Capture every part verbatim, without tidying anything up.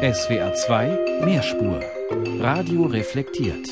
S W R zwei Mehrspur. Radio reflektiert.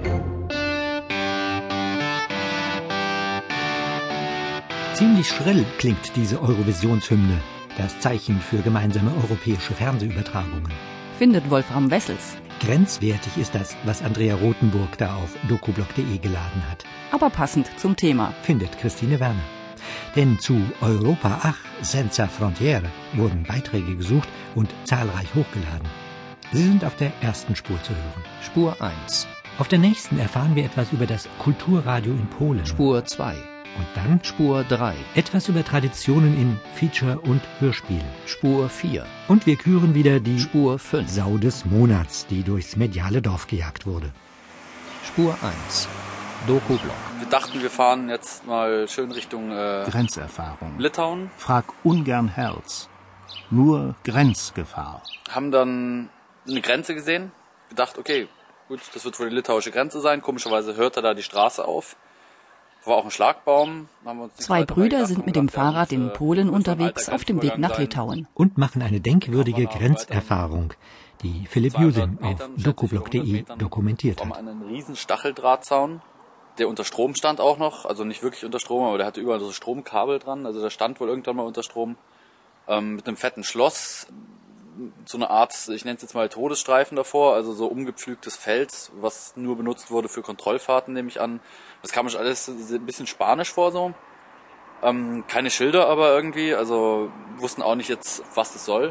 Ziemlich schrill klingt diese Eurovisionshymne, das Zeichen für gemeinsame europäische Fernsehübertragungen. Findet Wolfram Wessels. Grenzwertig ist das, was Andrea Rothenburg da auf dokublog punkt de geladen hat. Aber passend zum Thema. Findet Christine Werner. Denn zu Europa ach, senza frontiere wurden Beiträge gesucht und zahlreich hochgeladen. Sie sind auf der ersten Spur zu hören. Spur eins. Auf der nächsten erfahren wir etwas über das Kulturradio in Polen. Spur zwei. Und dann Spur drei. Etwas über Traditionen in Feature und Hörspiel. Spur vier. Und wir küren wieder die Spur fünf. Sau des Monats, die durchs mediale Dorf gejagt wurde. Spur eins. Dokublog. Wir dachten, wir fahren jetzt mal schön Richtung äh, Grenzerfahrung. Litauen. Frag ungern Herz. Nur Grenzgefahr. Haben dann eine Grenze gesehen. Gedacht, okay, gut, das wird wohl die litauische Grenze sein. Komischerweise hörte da die Straße auf. War auch ein Schlagbaum. Haben wir uns Zwei Brüder sind mit dem Fahrrad in Polen unterwegs auf dem Weg nach Litauen. Und machen eine denkwürdige Grenzerfahrung, die Philipp Jusim auf dokublog punkt de dokumentiert hat. Einen riesen Stacheldrahtzaun, der unter Strom stand auch noch. Also nicht wirklich unter Strom, aber der hatte überall so Stromkabel dran. Also der stand wohl irgendwann mal unter Strom. Ähm, mit einem fetten Schloss. So eine Art, ich nenne es jetzt mal Todesstreifen davor, also so umgepflügtes Feld, was nur benutzt wurde für Kontrollfahrten, nehme ich an. Das kam mir alles ein bisschen spanisch vor so. Ähm, keine Schilder aber irgendwie, also wussten auch nicht jetzt, was das soll.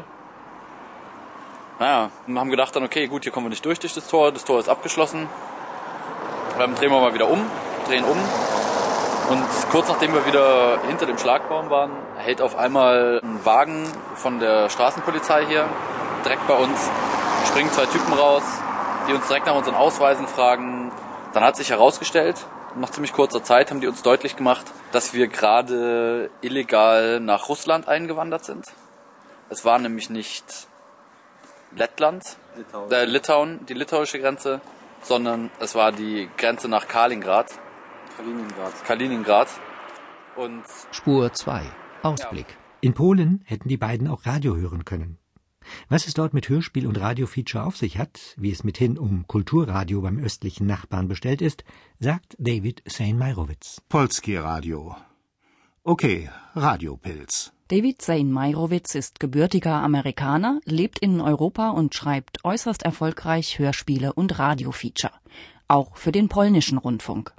Naja, und haben gedacht dann, okay, gut, hier kommen wir nicht durch durch das Tor, das Tor ist abgeschlossen. Dann drehen wir mal wieder um, drehen um. Und kurz nachdem wir wieder hinter dem Schlagbaum waren, hält auf einmal ein Wagen von der Straßenpolizei hier direkt bei uns. Springen zwei Typen raus, die uns direkt nach unseren Ausweisen fragen. Dann hat sich herausgestellt, nach ziemlich kurzer Zeit haben die uns deutlich gemacht, dass wir gerade illegal nach Russland eingewandert sind. Es war nämlich nicht Lettland, Litauen, äh, Litauen die litauische Grenze, sondern es war die Grenze nach Kaliningrad. Kaliningrad. Kaliningrad. Und Spur zwei. Ausblick. In Polen hätten die beiden auch Radio hören können. Was es dort mit Hörspiel und Radiofeature auf sich hat, wie es mithin um Kulturradio beim östlichen Nachbarn bestellt ist, sagt David Sejn-Meyrovitz. Polski Radio. Okay, Radiopilz. David Sejn-Meyrovitz ist gebürtiger Amerikaner, lebt in Europa und schreibt äußerst erfolgreich Hörspiele und Radiofeature. Auch für den polnischen Rundfunk.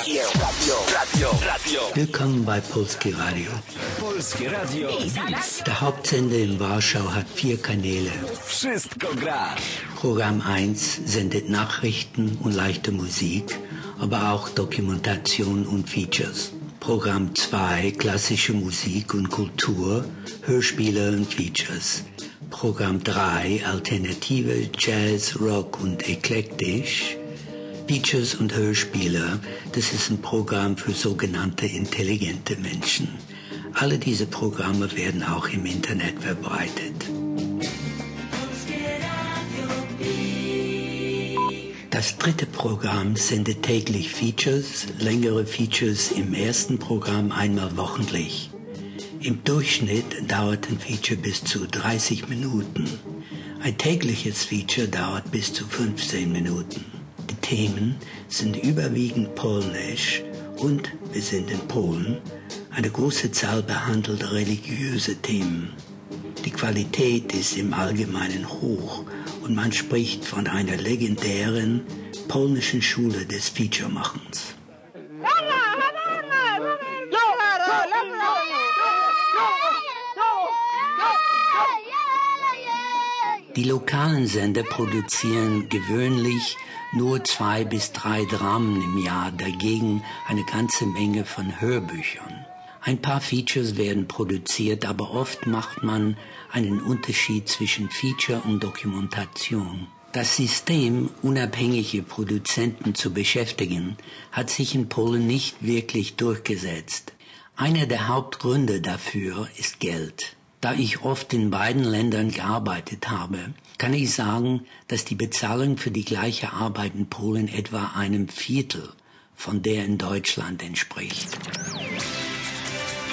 Willkommen bei Polski Radio. Polski Radio. Der Hauptsender in Warschau hat vier Kanäle. Wszystko gra. Programm eins sendet Nachrichten und leichte Musik, aber auch Dokumentation und Features. Programm zwei klassische Musik und Kultur, Hörspiele und Features. Programm drei Alternative, Jazz, Rock und eklektisch. Features und Hörspiele, das ist ein Programm für sogenannte intelligente Menschen. Alle diese Programme werden auch im Internet verbreitet. Das dritte Programm sendet täglich Features, längere Features im ersten Programm einmal wochentlich. Im Durchschnitt dauert ein Feature bis zu dreißig Minuten. Ein tägliches Feature dauert bis zu fünfzehn Minuten. Die Themen sind überwiegend polnisch und, wir sind in Polen, eine große Zahl behandelt religiöse Themen. Die Qualität ist im Allgemeinen hoch und man spricht von einer legendären polnischen Schule des Featuremachens. Die lokalen Sender produzieren gewöhnlich nur zwei bis drei Dramen im Jahr, dagegen eine ganze Menge von Hörbüchern. Ein paar Features werden produziert, aber oft macht man einen Unterschied zwischen Feature und Dokumentation. Das System, unabhängige Produzenten zu beschäftigen, hat sich in Polen nicht wirklich durchgesetzt. Einer der Hauptgründe dafür ist Geld. Da ich oft in beiden Ländern gearbeitet habe, kann ich sagen, dass die Bezahlung für die gleiche Arbeit in Polen etwa einem Viertel von der in Deutschland entspricht.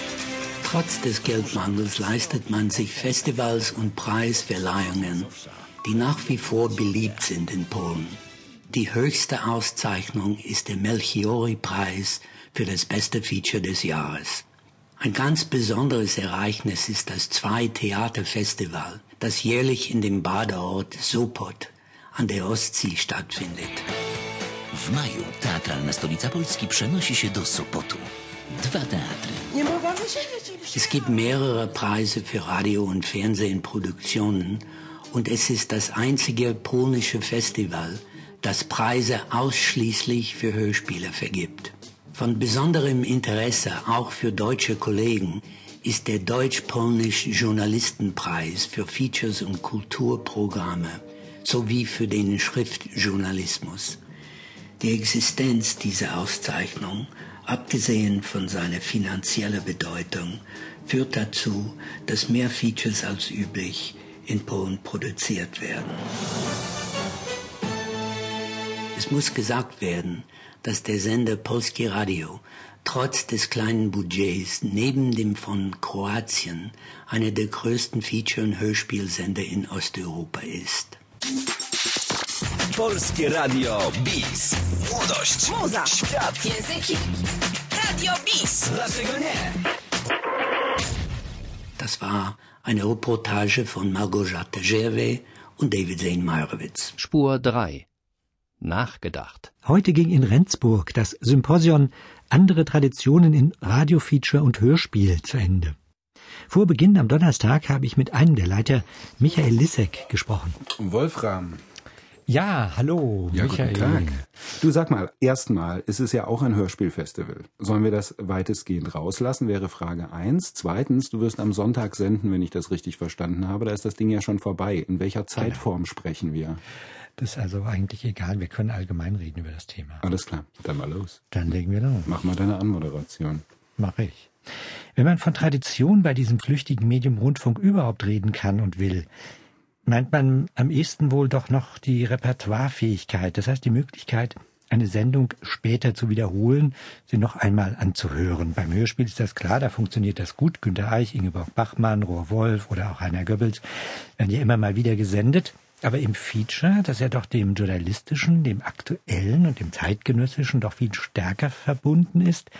Trotz des Geldmangels leistet man sich Festivals und Preisverleihungen. die nach wie vor beliebt sind in Polen. Die höchste Auszeichnung ist der Melchiori-Preis für das beste Feature des Jahres. Ein ganz besonderes Ereignis ist das Zwei-Theater-Festival, das jährlich in dem Badeort Sopot an der Ostsee stattfindet. W maju teatralna stolica Polski przenosi się do Sopotu. Dwa teatry. Es gibt mehrere Preise für Radio- und Fernsehproduktionen und es ist das einzige polnische Festival, das Preise ausschließlich für Hörspiele vergibt. Von besonderem Interesse auch für deutsche Kollegen ist der Deutsch-Polnische Journalistenpreis für Features und Kulturprogramme sowie für den Schriftjournalismus. Die Existenz dieser Auszeichnung, abgesehen von seiner finanziellen Bedeutung, führt dazu, dass mehr Features als üblich in Polen produziert werden. Es muss gesagt werden, dass der Sender Polskie Radio trotz des kleinen Budgets neben dem von Kroatien einer der größten Feature- und Hörspielsender in Osteuropa ist. Polskie Radio Bis. Młodość. Muza. Świat. Języki. Radio Bis. Dlaczego nie? Das war eine Reportage von Małgorzata Gerwe und David Zane Meyerowitz. Spur drei. Nachgedacht. Heute ging in Rendsburg das Symposion Andere Traditionen in Radiofeature und Hörspiel zu Ende. Vor Beginn am Donnerstag habe ich mit einem der Leiter, Michael Lissek, gesprochen. Wolfram. Ja, hallo, Ja, Michael. guten Tag. Du, sag mal, erstmal ist es ja auch ein Hörspielfestival. Sollen wir das weitestgehend rauslassen, wäre Frage eins. Zweitens, du wirst am Sonntag senden, wenn ich das richtig verstanden habe. Da ist das Ding ja schon vorbei. In welcher Zeitform sprechen wir? Das ist also eigentlich egal, wir können allgemein reden über das Thema. Alles klar, dann mal los. Dann legen wir los. Mach mal deine Anmoderation. Mach ich. Wenn man von Tradition bei diesem flüchtigen Medium Rundfunk überhaupt reden kann und will, meint man am ehesten wohl doch noch die Repertoirefähigkeit, das heißt die Möglichkeit, eine Sendung später zu wiederholen, sie noch einmal anzuhören. Beim Hörspiel ist das klar, da funktioniert das gut. Günter Eich, Ingeborg Bachmann, Rohr Wolf oder auch Heiner Goebbels werden ja immer mal wieder gesendet. Aber im Feature, das ja doch dem Journalistischen, dem Aktuellen und dem Zeitgenössischen doch viel stärker verbunden ist,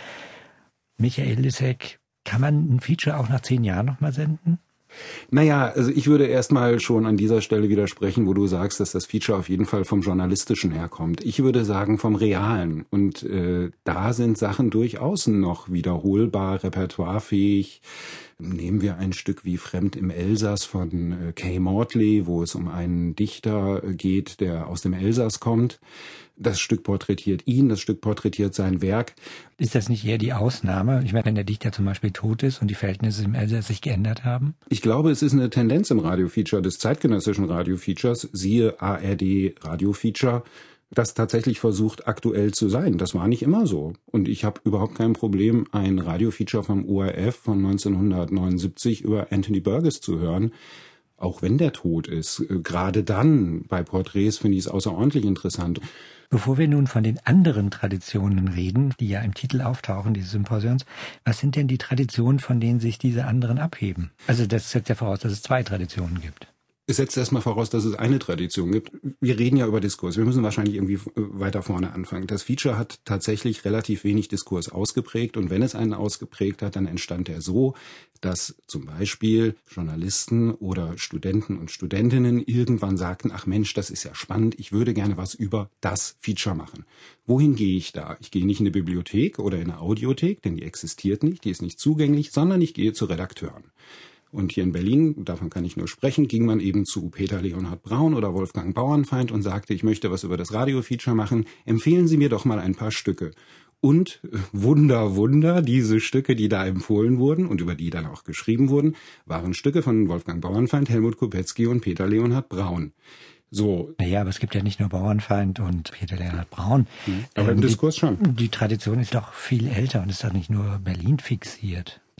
Michael Lissek, kann man ein Feature auch nach zehn Jahren nochmal senden? Naja, also ich würde erstmal schon an dieser Stelle widersprechen, wo du sagst, dass das Feature auf jeden Fall vom Journalistischen herkommt. Ich würde sagen vom Realen. Und äh, da sind Sachen durchaus noch wiederholbar, repertoirefähig. Nehmen wir ein Stück wie Fremd im Elsass von äh, Kay Mortley, wo es um einen Dichter äh, geht, der aus dem Elsass kommt. Das Stück porträtiert ihn, das Stück porträtiert sein Werk. Ist das nicht eher die Ausnahme? Ich meine, wenn der Dichter zum Beispiel tot ist und die Verhältnisse im Elsass sich geändert haben? Ich glaube, es ist eine Tendenz im Radiofeature, des zeitgenössischen Radiofeatures, siehe A R D Radiofeature, das tatsächlich versucht, aktuell zu sein. Das war nicht immer so. Und ich habe überhaupt kein Problem, ein Radiofeature vom O R F von neunzehnhundertneunundsiebzig über Anthony Burgess zu hören, auch wenn der tot ist. Gerade dann, bei Porträts, finde ich es außerordentlich interessant. Bevor wir nun von den anderen Traditionen reden, die ja im Titel auftauchen, dieses Symposions, was sind denn die Traditionen, von denen sich diese anderen abheben? Also das setzt ja voraus, dass es zwei Traditionen gibt. Es setzt erstmal voraus, dass es eine Tradition gibt. Wir reden ja über Diskurs. Wir müssen wahrscheinlich irgendwie weiter vorne anfangen. Das Feature hat tatsächlich relativ wenig Diskurs ausgeprägt. Und wenn es einen ausgeprägt hat, dann entstand er so, dass zum Beispiel Journalisten oder Studenten und Studentinnen irgendwann sagten, ach Mensch, das ist ja spannend, ich würde gerne was über das Feature machen. Wohin gehe ich da? Ich gehe nicht in eine Bibliothek oder in eine Audiothek, denn die existiert nicht, die ist nicht zugänglich, sondern ich gehe zu Redakteuren. Und hier in Berlin, davon kann ich nur sprechen, ging man eben zu Peter Leonhard Braun oder Wolfgang Bauernfeind und sagte, ich möchte was über das Radiofeature machen, empfehlen Sie mir doch mal ein paar Stücke. Und Wunder, Wunder, diese Stücke, die da empfohlen wurden und über die dann auch geschrieben wurden, waren Stücke von Wolfgang Bauernfeind, Helmut Kopetzky und Peter Leonhard Braun. So. Naja, aber es gibt ja nicht nur Bauernfeind und Peter Leonhard Braun. Hm, aber ähm, im Diskurs die, schon. Die Tradition ist doch viel älter und ist doch nicht nur Berlin fixiert.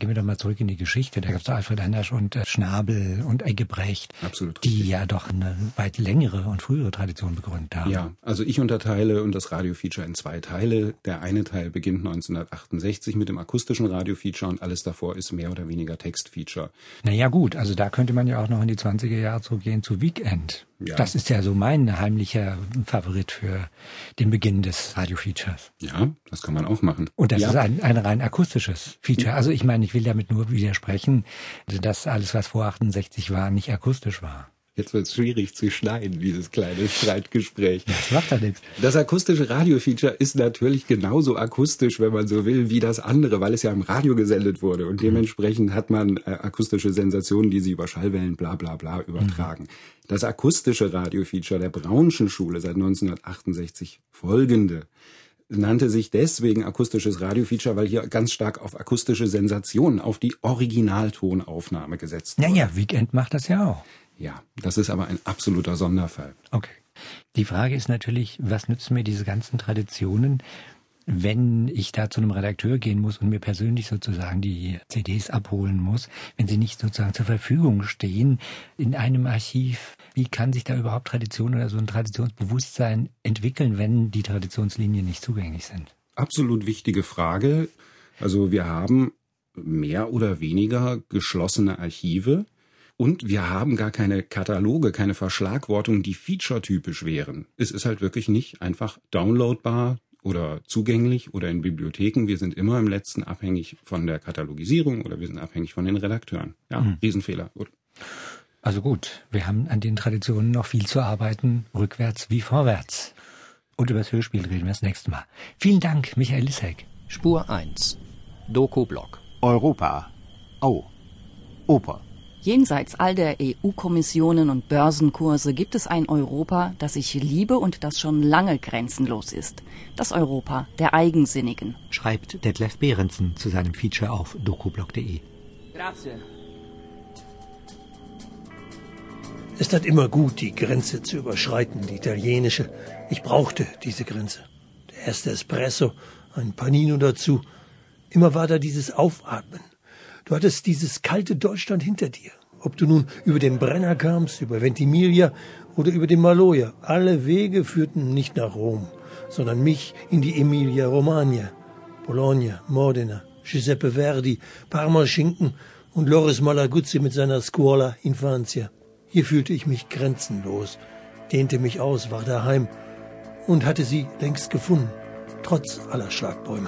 Gehen wir doch mal zurück in die Geschichte. Da gab es Alfred Andersch und äh, Schnabel und Eggebrecht, Absolut die richtig. ja doch eine weit längere und frühere Tradition begründet haben. Ja, also ich unterteile und das Radiofeature in zwei Teile. Der eine Teil beginnt neunzehnhundertachtundsechzig mit dem akustischen Radiofeature und alles davor ist mehr oder weniger Textfeature. Naja gut, also da könnte man ja auch noch in die zwanziger Jahre zurückgehen zu Weekend. Ja. Das ist ja so mein heimlicher Favorit für den Beginn des Radiofeatures. Ja, das kann man auch machen. Und das ja. ist ein, ein rein akustisches Feature. Also ich meine, ich will damit nur widersprechen, dass alles, was vor achtundsechzig war, nicht akustisch war. Jetzt wird es schwierig zu schneiden, dieses kleine Streitgespräch. Das macht ja nichts. Das akustische Radiofeature ist natürlich genauso akustisch, wenn man so will, wie das andere, weil es ja im Radio gesendet wurde. Und dementsprechend hat man äh, akustische Sensationen, die sie über Schallwellen bla bla bla übertragen. Mhm. Das akustische Radiofeature der Braunschen Schule seit neunzehnhundertachtundsechzig folgende nannte sich deswegen akustisches Radiofeature, weil hier ganz stark auf akustische Sensationen, auf die Originaltonaufnahme gesetzt wurde. Naja, Weekend macht das ja auch. Ja, das ist aber ein absoluter Sonderfall. Okay. Die Frage ist natürlich, was nützen mir diese ganzen Traditionen, wenn ich da zu einem Redakteur gehen muss und mir persönlich sozusagen die C Ds abholen muss, wenn sie nicht sozusagen zur Verfügung stehen in einem Archiv? Wie kann sich da überhaupt Tradition oder so ein Traditionsbewusstsein entwickeln, wenn die Traditionslinien nicht zugänglich sind? Absolut wichtige Frage. Also wir haben mehr oder weniger geschlossene Archive. Und wir haben gar keine Kataloge, keine Verschlagwortungen, die feature-typisch wären. Es ist halt wirklich nicht einfach downloadbar oder zugänglich oder in Bibliotheken. Wir sind immer im Letzten abhängig von der Katalogisierung oder wir sind abhängig von den Redakteuren. Ja, mhm. Riesenfehler. Gut. Also gut, wir haben an den Traditionen noch viel zu arbeiten, rückwärts wie vorwärts. Und über das Hörspiel reden wir das nächste Mal. Vielen Dank, Michael Lissek. Spur eins. Doku-Blog. Europa. Au. Oper. Jenseits all der E U-Kommissionen und Börsenkurse gibt es ein Europa, das ich liebe und das schon lange grenzenlos ist. Das Europa der Eigensinnigen. Schreibt Detlef Behrensen zu seinem Feature auf dokublog punkt de. Grazie. Es tat immer gut, die Grenze zu überschreiten, die italienische. Ich brauchte diese Grenze. Der erste Espresso, ein Panino dazu. Immer war da dieses Aufatmen. Du hattest dieses kalte Deutschland hinter dir. Ob du nun über den Brenner kamst, über Ventimiglia oder über den Maloja. Alle Wege führten nicht nach Rom, sondern mich in die Emilia-Romagna. Bologna, Modena, Giuseppe Verdi, Parma-Schinken und Loris Malaguzzi mit seiner Scuola Infanzia. Hier fühlte ich mich grenzenlos, dehnte mich aus, war daheim und hatte sie längst gefunden, trotz aller Schlagbäume.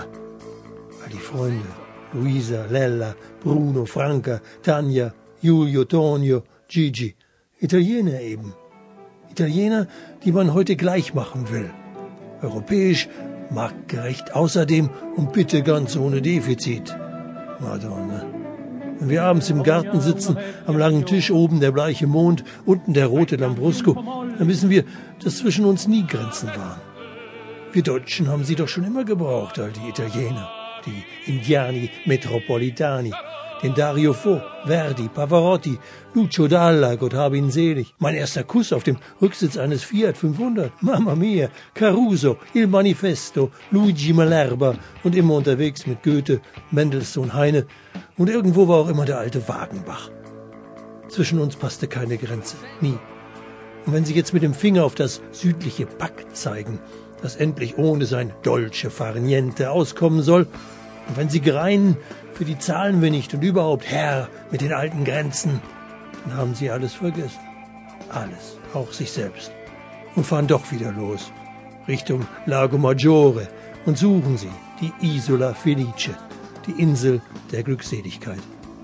All die Freunde, Luisa, Lella, Bruno, Franca, Tanja, Giulio, Tonio, Gigi. Italiener eben. Italiener, die man heute gleich machen will. Europäisch, marktgerecht außerdem und bitte ganz ohne Defizit. Madonna. Wenn wir abends im Garten sitzen, am langen Tisch oben der bleiche Mond, unten der rote Lambrusco, dann wissen wir, dass zwischen uns nie Grenzen waren. Wir Deutschen haben sie doch schon immer gebraucht, all die Italiener. Die Indiani Metropolitani, den Dario Fo, Verdi, Pavarotti, Lucio Dalla, Gott habe ihn selig. Mein erster Kuss auf dem Rücksitz eines Fiat fünfhundert, Mamma mia, Caruso, Il Manifesto, Luigi Malerba und immer unterwegs mit Goethe, Mendelssohn, Heine und irgendwo war auch immer der alte Wagenbach. Zwischen uns passte keine Grenze, nie. Und wenn Sie jetzt mit dem Finger auf das südliche Pack zeigen, das endlich ohne sein Dolce far niente auskommen soll. Und wenn Sie greinen, für die zahlen wir nicht und überhaupt Herr mit den alten Grenzen, dann haben Sie alles vergessen. Alles, auch sich selbst. Und fahren doch wieder los, Richtung Lago Maggiore und suchen Sie die Isola Felice, die Insel der Glückseligkeit.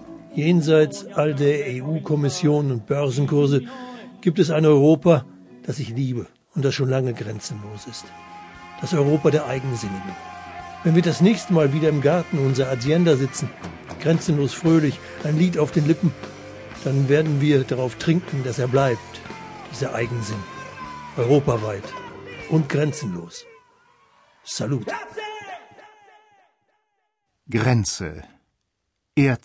Jenseits all der E U-Kommissionen und Börsenkurse gibt es ein Europa, das ich liebe und das schon lange grenzenlos ist. Das Europa der Eigensinnigen. Wenn wir das nächste Mal wieder im Garten unserer Hacienda sitzen, grenzenlos fröhlich, ein Lied auf den Lippen, dann werden wir darauf trinken, dass er bleibt, dieser Eigensinn. Europaweit und grenzenlos. Salut. Grenze.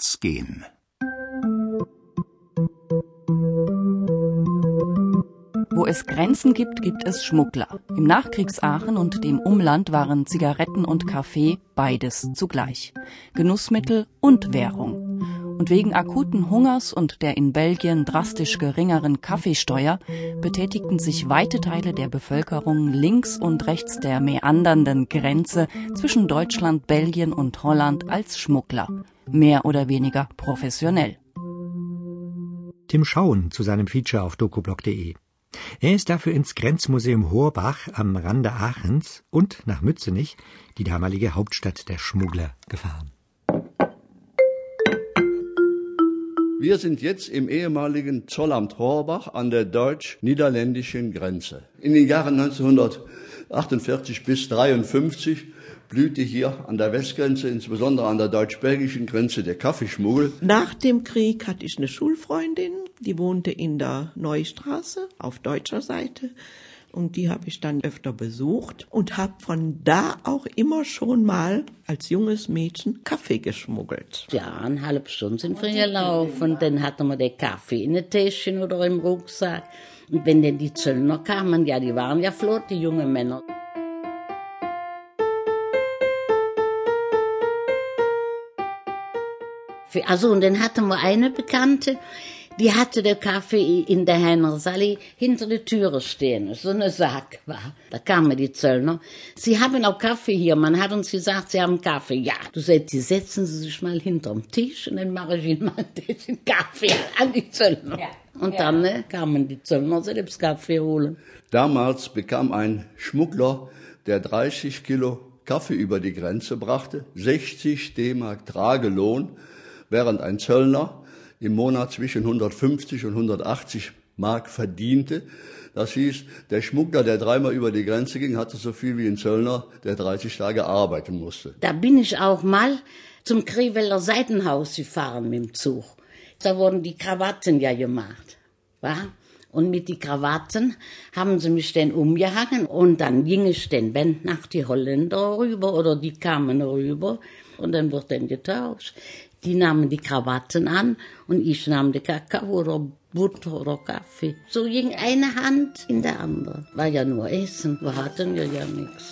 Erzgehen. Wo es Grenzen gibt, gibt es Schmuggler. Im Nachkriegsaachen und dem Umland waren Zigaretten und Kaffee beides zugleich. Genussmittel und Währung. Und wegen akuten Hungers und der in Belgien drastisch geringeren Kaffeesteuer betätigten sich weite Teile der Bevölkerung links und rechts der meandernden Grenze zwischen Deutschland, Belgien und Holland als Schmuggler. Mehr oder weniger professionell. Tim Schauen zu seinem Feature auf dokublock punkt de. Er ist dafür ins Grenzmuseum Horbach am Rande Aachens und nach Mützenich, die damalige Hauptstadt der Schmuggler, gefahren. Wir sind jetzt im ehemaligen Zollamt Horbach an der deutsch-niederländischen Grenze. In den Jahren neunzehnhundertachtundvierzig bis dreiundfünfzig blühte hier an der Westgrenze, insbesondere an der deutsch-belgischen Grenze, der Kaffeeschmuggel. Nach dem Krieg hatte ich eine Schulfreundin, die wohnte in der Neustraße auf deutscher Seite. Und die habe ich dann öfter besucht und habe von da auch immer schon mal als junges Mädchen Kaffee geschmuggelt. Ja, eine halbe Stunde sind wir gelaufen. Dann hatten wir den Kaffee in der Täschchen oder im Rucksack. Und wenn dann die Zöllner kamen, ja, die waren ja flott, die jungen Männer. Also, und dann hatten wir eine Bekannte, die hatte den Kaffee in der Hennersallee hinter der Türe stehen. So eine Sack war. Da kamen die Zöllner. Sie haben auch Kaffee hier. Man hat uns gesagt, Sie haben Kaffee. Ja, du sagst, Sie setzen Sie sich mal hinterm Tisch und dann mache ich Ihnen mal den Kaffee an die Zöllner. Ja. Und dann ne, kamen die Zöllner selbst Kaffee holen. Damals bekam ein Schmuggler, der dreißig Kilo Kaffee über die Grenze brachte, sechzig D-Mark Tragelohn, während ein Zöllner im Monat zwischen hundertfünfzig und hundertachtzig Mark verdiente. Das hieß, der Schmuggler, der dreimal über die Grenze ging, hatte so viel wie ein Zöllner, der dreißig Tage arbeiten musste. Da bin ich auch mal zum Krefelder Seitenhaus gefahren mit dem Zug. Da wurden die Krawatten ja gemacht, wa? Und mit die Krawatten haben sie mich dann umgehangen und dann ging ich dann Band nach die Holländer rüber oder die kamen rüber und dann wird dann getauscht. Die nahmen die Krawatten an und ich nahm die Kakao oder Butter oder Kaffee. So ging eine Hand in der andere. War ja nur Essen, wir hatten ja ja nichts.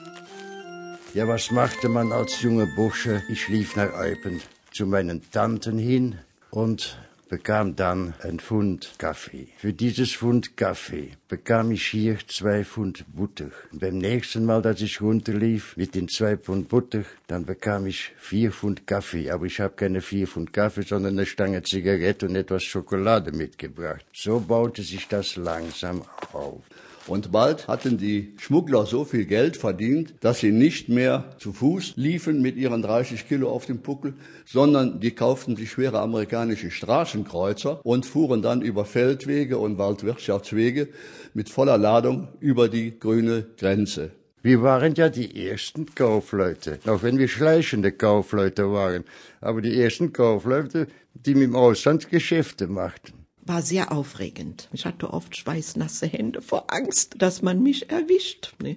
Ja, was machte man als junger Bursche? Ich lief nach Eupen zu meinen Tanten hin und bekam dann ein Pfund Kaffee. Für dieses Pfund Kaffee bekam ich hier zwei Pfund Butter. Und beim nächsten Mal, dass ich runterlief mit den zwei Pfund Butter, dann bekam ich vier Pfund Kaffee. Aber ich habe keine vier Pfund Kaffee, sondern eine Stange Zigarette und etwas Schokolade mitgebracht. So baute sich das langsam auf. Und bald hatten die Schmuggler so viel Geld verdient, dass sie nicht mehr zu Fuß liefen mit ihren dreißig Kilo auf dem Puckel, sondern die kauften sich schwere amerikanische Straßenkreuzer und fuhren dann über Feldwege und Waldwirtschaftswege mit voller Ladung über die grüne Grenze. Wir waren ja die ersten Kaufleute, auch wenn wir schleichende Kaufleute waren, aber die ersten Kaufleute, die mit dem Ausland Geschäfte machten. War sehr aufregend. Ich hatte oft schweißnasse Hände vor Angst, dass man mich erwischt. Nee.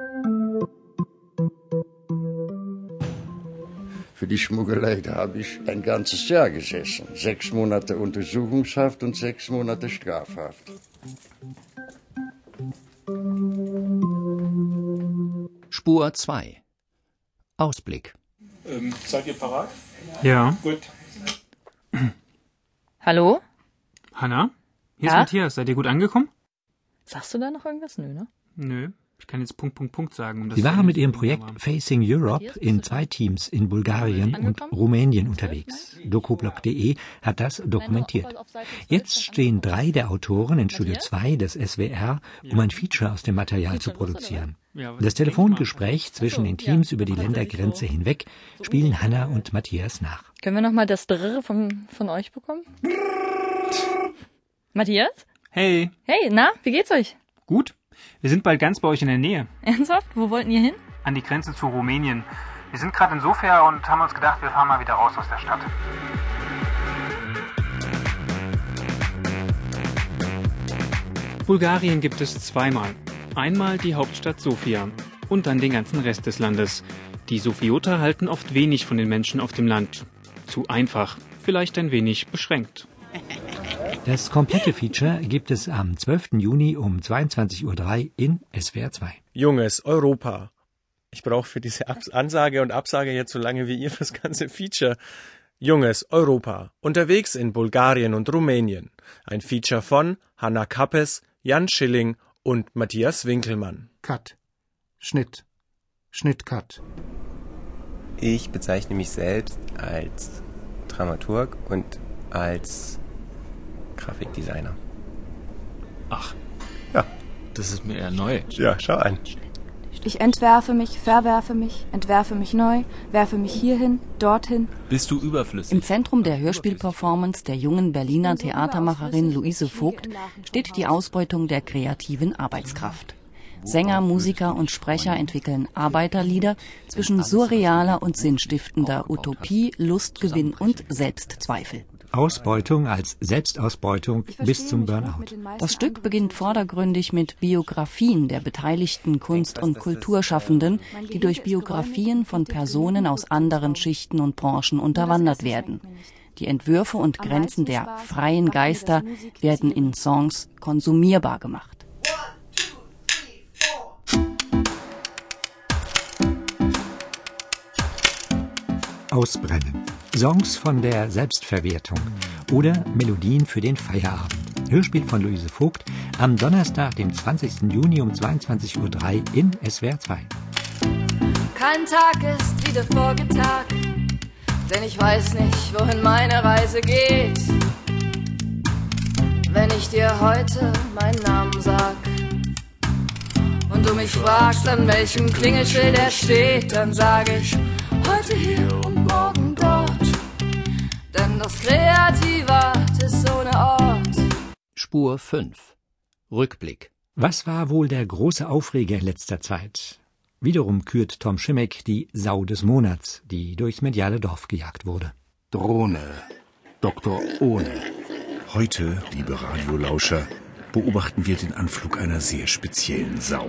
Für die Schmuggelei, da habe ich ein ganzes Jahr gesessen. Sechs Monate Untersuchungshaft und sechs Monate Strafhaft. Spur zwei. Ausblick. Ähm, seid ihr parat? Ja. Gut. Hallo? Hanna? Hier ja? ist Matthias. Seid ihr gut angekommen? Sagst du da noch irgendwas? Nö, ne? Nö. Ich kann jetzt Punkt, Punkt, Punkt sagen. Um das Sie waren mit ihrem Projekt Facing Europe in zwei Teams in Bulgarien und Rumänien unterwegs. dokublock punkt de hat das dokumentiert. Jetzt stehen drei der Autoren in Studio zwei des S W R, um ein Feature aus dem Material zu produzieren. Das Telefongespräch zwischen den Teams über die Ländergrenze hinweg spielen Hanna und Matthias nach. Können wir nochmal das Drrr von, von euch bekommen? Matthias? Hey. Hey, na, wie geht's euch? Gut. Wir sind bald ganz bei euch in der Nähe. Ernsthaft? Wo wollten ihr hin? An die Grenze zu Rumänien. Wir sind gerade in Sofia und haben uns gedacht, wir fahren mal wieder raus aus der Stadt. Bulgarien gibt es zweimal. Einmal die Hauptstadt Sofia und dann den ganzen Rest des Landes. Die Sofioter halten oft wenig von den Menschen auf dem Land. Zu einfach, vielleicht ein wenig beschränkt. Das komplette Feature gibt es am zwölften Juni um zweiundzwanzig Uhr drei in S W R zwei. Junges Europa. Ich brauche für diese Abs- Ansage und Absage jetzt so lange wie ihr fürs ganze Feature. Junges Europa. Unterwegs in Bulgarien und Rumänien. Ein Feature von Hanna Kappes, Jan Schilling und Matthias Winkelmann. Cut. Schnitt. Schnitt-Cut. Ich bezeichne mich selbst als Dramaturg und als Grafikdesigner. Ach. Ja. Das ist mir eher neu. Ja, schau an. Ich entwerfe mich, verwerfe mich, entwerfe mich neu, werfe mich hierhin, dorthin. Bist du überflüssig? Im Zentrum der Hörspielperformance der jungen Berliner Theatermacherin Luise Vogt steht die Ausbeutung der kreativen Arbeitskraft. Sänger, Musiker und Sprecher entwickeln Arbeiterlieder zwischen surrealer und sinnstiftender Utopie, Lustgewinn und Selbstzweifel. Ausbeutung als Selbstausbeutung bis zum Burnout. Das Stück beginnt vordergründig mit Biografien der beteiligten Kunst- und Kulturschaffenden, die durch Biografien von Personen aus anderen Schichten und Branchen unterwandert werden. Die Entwürfe und Grenzen der freien Geister werden in Songs konsumierbar gemacht. Ausbrennen. Songs von der Selbstverwertung oder Melodien für den Feierabend. Hörspiel von Luise Vogt am Donnerstag, dem zwanzigsten Juni um zweiundzwanzig Uhr drei in S W R zwei. Kein Tag ist wie der vorige Tag, denn ich weiß nicht, wohin meine Reise geht. Wenn ich dir heute meinen Namen sag und du mich fragst, an welchem Klingelschild er steht, dann sag ich heute hier und morgen dort, denn das Kreativart ist ohne Ort. Spur fünf. Rückblick. Was war wohl der große Aufreger in letzter Zeit? Wiederum kürt Tom Schimmeck die Sau des Monats, die durchs mediale Dorf gejagt wurde. Drohne. Doktor Ohne. Heute, liebe Radiolauscher, beobachten wir den Anflug einer sehr speziellen Sau.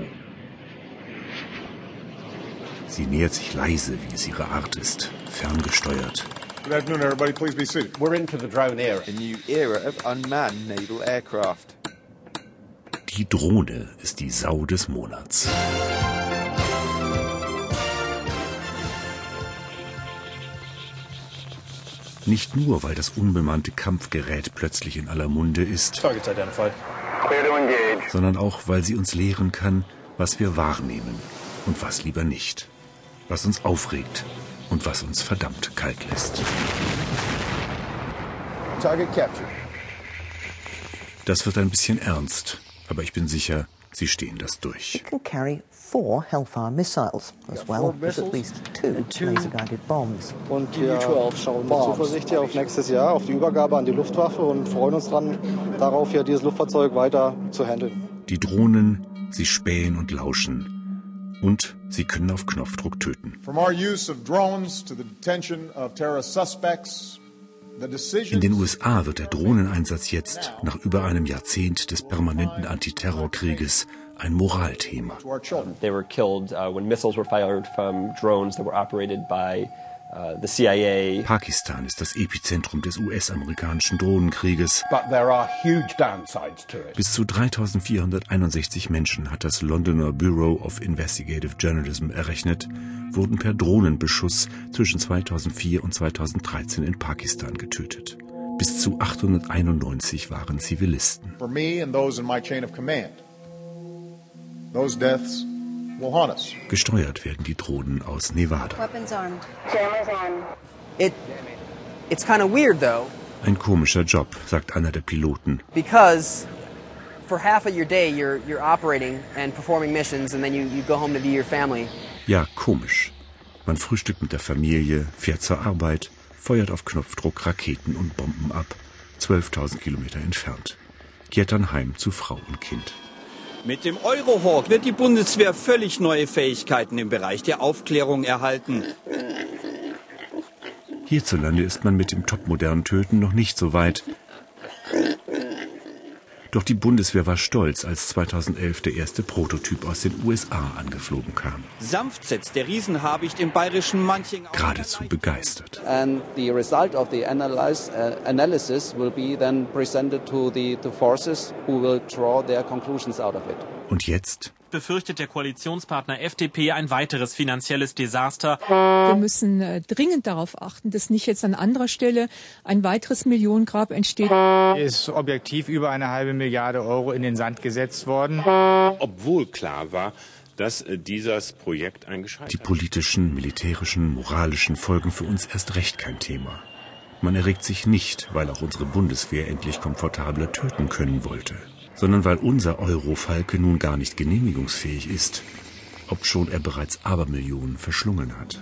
Sie nähert sich leise, wie es ihre Art ist, ferngesteuert. Good afternoon, everybody. Please be seated. We're into the drone era, a new era of unmanned naval aircraft. Die Drohne ist die Sau des Monats. Nicht nur, weil das unbemannte Kampfgerät plötzlich in aller Munde ist, sondern auch, weil sie uns lehren kann, was wir wahrnehmen und was lieber nicht. Was uns aufregt und was uns verdammt kalt lässt. Target captured. Das wird ein bisschen ernst, aber ich bin sicher, Sie stehen das durch. It can carry four Hellfire missiles, as well as at least two laser-guided bombs. Und wir schauen mit Zuversicht hier auf nächstes Jahr, auf die Übergabe an die Luftwaffe und freuen uns dran, darauf hier dieses Luftfahrzeug weiter zu handeln. Die Drohnen, sie spähen und lauschen. Und sie können auf Knopfdruck töten. In den U S A wird der Drohneneinsatz jetzt, nach über einem Jahrzehnt des permanenten Antiterrorkrieges, ein Moralthema. They were killed uh, when missiles were fired from drones that were operated by uh, the C I A. Pakistan ist das Epizentrum des U S-amerikanischen Drohnenkrieges. But there are huge downsides to it. Bis zu dreitausendvierhunderteinundsechzig Menschen hat das Londoner Bureau of Investigative Journalism errechnet, wurden per Drohnenbeschuss zwischen zweitausendvier und zweitausenddreizehn in Pakistan getötet. Bis zu achthunderteinundneunzig waren Zivilisten. For me and those in my chain of command, those deaths will haunt us. Gesteuert werden die Drohnen aus Nevada. Weapons armed. Cameras on. It, it's kind of weird though. Ein komischer Job, sagt einer der Piloten. Because for half of your day you're you're operating and performing missions and then you you go home to be your family. Ja, komisch. Man frühstückt mit der Familie, fährt zur Arbeit, feuert auf Knopfdruck Raketen und Bomben ab, zwölftausend Kilometer entfernt. Kehrt dann heim zu Frau und Kind. Mit dem Eurohawk wird die Bundeswehr völlig neue Fähigkeiten im Bereich der Aufklärung erhalten. Hierzulande ist man mit dem topmodernen Töten noch nicht so weit. Doch die Bundeswehr war stolz, als zweitausendelf der erste Prototyp aus den U S A angeflogen kam. Sanft setzt der Riesenhabicht im bayerischen Manching auf. Geradezu begeistert. And the result of the analyze, uh, analysis will be then presented to the, the forces who will draw their conclusions out of it. Und jetzt befürchtet der Koalitionspartner F D P ein weiteres finanzielles Desaster. Wir müssen äh, dringend darauf achten, dass nicht jetzt an anderer Stelle ein weiteres Millionengrab entsteht. Ist objektiv über eine halbe Milliarde Euro in den Sand gesetzt worden. Obwohl klar war, dass dieses Projekt ein Gescheitert. Die politischen, militärischen, moralischen Folgen für uns erst recht kein Thema. Man erregt sich nicht, weil auch unsere Bundeswehr endlich komfortabler töten können wollte, sondern weil unser Eurofalke nun gar nicht genehmigungsfähig ist, obschon er bereits Abermillionen verschlungen hat.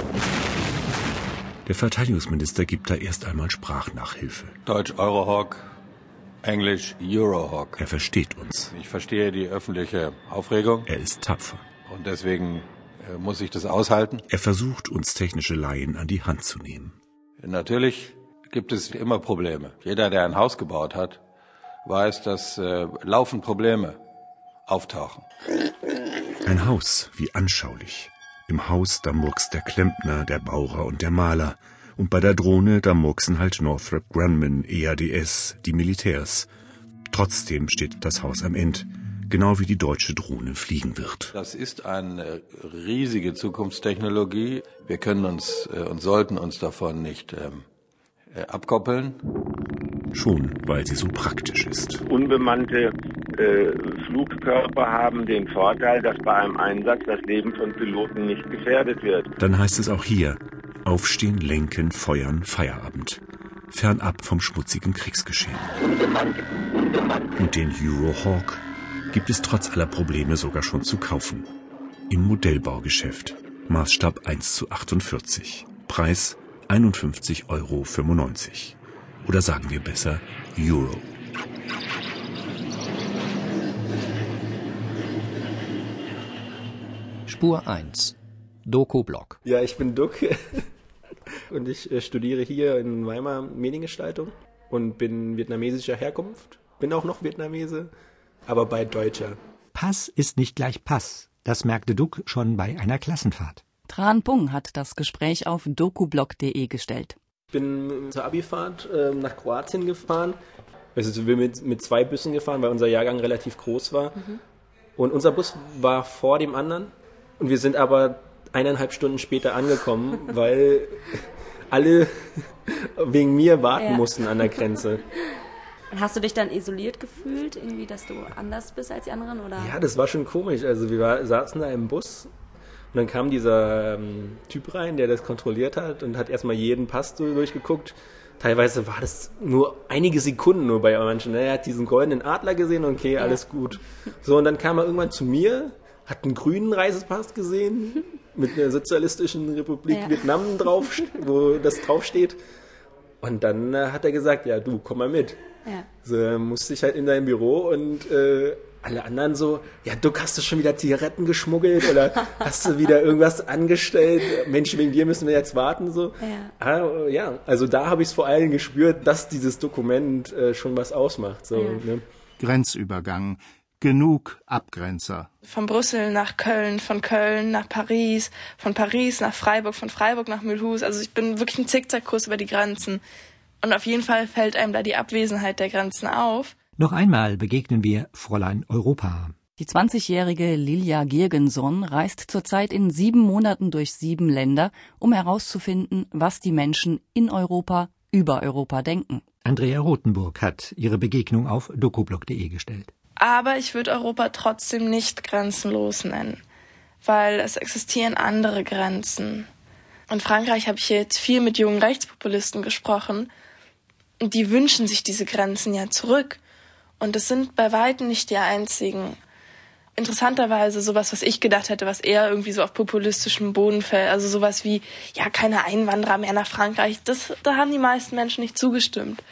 Der Verteidigungsminister gibt da erst einmal Sprachnachhilfe. Deutsch Eurohawk, Englisch Eurohawk. Er versteht uns. Ich verstehe die öffentliche Aufregung. Er ist tapfer. Und deswegen äh, muss ich das aushalten. Er versucht, uns technische Laien an die Hand zu nehmen. Natürlich gibt es immer Probleme. Jeder, der ein Haus gebaut hat, weiß, dass äh, laufend Probleme auftauchen. Ein Haus, wie anschaulich. Im Haus, da murkst der Klempner, der Maurer und der Maler. Und bei der Drohne, da murksen halt Northrop Grumman, E A D S, die Militärs. Trotzdem steht das Haus am Ende, genau wie die deutsche Drohne fliegen wird. Das ist eine riesige Zukunftstechnologie. Wir können uns äh, und sollten uns davon nicht ähm, äh, abkoppeln. Schon, weil sie so praktisch ist. Unbemannte äh, Flugkörper haben den Vorteil, dass bei einem Einsatz das Leben von Piloten nicht gefährdet wird. Dann heißt es auch hier: Aufstehen, lenken, feuern, Feierabend. Fernab vom schmutzigen Kriegsgeschehen. Und den Eurohawk gibt es trotz aller Probleme sogar schon zu kaufen. Im Modellbaugeschäft. Maßstab eins zu achtundvierzig. Preis einundfünfzig Euro fünfundneunzig. Oder sagen wir besser Euro. Spur eins. Doku-Blog. Ja, ich bin Duck und ich äh, studiere hier in Weimar Mediengestaltung und bin vietnamesischer Herkunft. Bin auch noch Vietnamese, aber bei Deutscher. Pass ist nicht gleich Pass. Das merkte Duck schon bei einer Klassenfahrt. Tran Bung hat das Gespräch auf dokublog punkt de gestellt. Ich bin zur Abifahrt äh, nach Kroatien gefahren. Also wir sind mit, mit zwei Bussen gefahren, weil unser Jahrgang relativ groß war. Mhm. Und unser Bus war vor dem anderen. Und wir sind aber eineinhalb Stunden später angekommen, weil alle wegen mir warten ja. mussten an der Grenze. Hast du dich dann isoliert gefühlt, irgendwie, dass du anders bist als die anderen? Oder? Ja, das war schon komisch. Also wir war, saßen da im Bus und dann kam dieser ähm, Typ rein, der das kontrolliert hat und hat erstmal jeden Pass durchgeguckt. Teilweise war das nur einige Sekunden nur bei manchen. Er hat diesen goldenen Adler gesehen und okay, ja. alles gut. So, und dann kam er irgendwann zu mir, hat einen grünen Reisepass gesehen mit einer sozialistischen Republik ja. Vietnam drauf, wo das draufsteht. Und dann äh, hat er gesagt, ja du, komm mal mit. Ja. So, dann musste ich halt in dein Büro und äh, alle anderen so, ja Duck, hast du schon wieder Zigaretten geschmuggelt oder hast du wieder irgendwas angestellt? Mensch, wegen dir müssen wir jetzt warten. So. Ja. Ah, ja, also da habe ich es vor allem gespürt, dass dieses Dokument äh, schon was ausmacht. So, ja. ne? Grenzübergang. Genug Abgrenzer. Von Brüssel nach Köln, von Köln nach Paris, von Paris nach Freiburg, von Freiburg nach Mulhouse. Also ich bin wirklich ein Zickzackkurs über die Grenzen. Und auf jeden Fall fällt einem da die Abwesenheit der Grenzen auf. Noch einmal begegnen wir Fräulein Europa. Die zwanzigjährige Lilja Girgensson reist zurzeit in sieben Monaten durch sieben Länder, um herauszufinden, was die Menschen in Europa über Europa denken. Andrea Rothenburg hat ihre Begegnung auf dokublog punkt de gestellt. Aber ich würde Europa trotzdem nicht grenzenlos nennen, weil es existieren andere Grenzen. In Frankreich habe ich jetzt viel mit jungen Rechtspopulisten gesprochen und die wünschen sich diese Grenzen ja zurück. Und es sind bei weitem nicht die einzigen. Interessanterweise sowas, was ich gedacht hätte, was eher irgendwie so auf populistischem Boden fällt, also sowas wie, ja, keine Einwanderer mehr nach Frankreich, das, da haben die meisten Menschen nicht zugestimmt.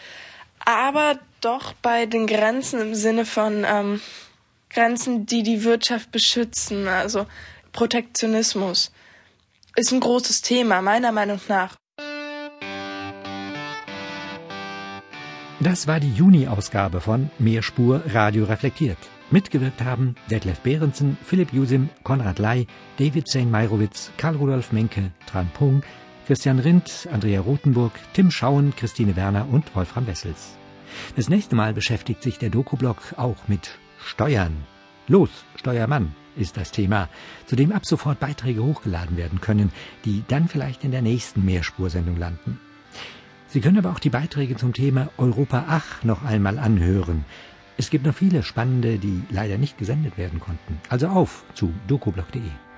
Aber doch bei den Grenzen im Sinne von ähm, Grenzen, die die Wirtschaft beschützen, also Protektionismus, ist ein großes Thema, meiner Meinung nach. Das war die Juni-Ausgabe von Mehrspur Radio reflektiert. Mitgewirkt haben Detlef Behrensen, Philipp Jusim, Konrad Ley, David Sein-Meirowitz, Karl-Rudolf Menke, Tran Pung, Christian Rindt, Andrea Rothenburg, Tim Schauen, Christine Werner und Wolfram Wessels. Das nächste Mal beschäftigt sich der Doku-Blog auch mit Steuern. Los, Steuermann ist das Thema, zu dem ab sofort Beiträge hochgeladen werden können, die dann vielleicht in der nächsten Mehrspursendung landen. Sie können aber auch die Beiträge zum Thema Europa Ach noch einmal anhören. Es gibt noch viele spannende, die leider nicht gesendet werden konnten. Also auf zu doku blog punkt de.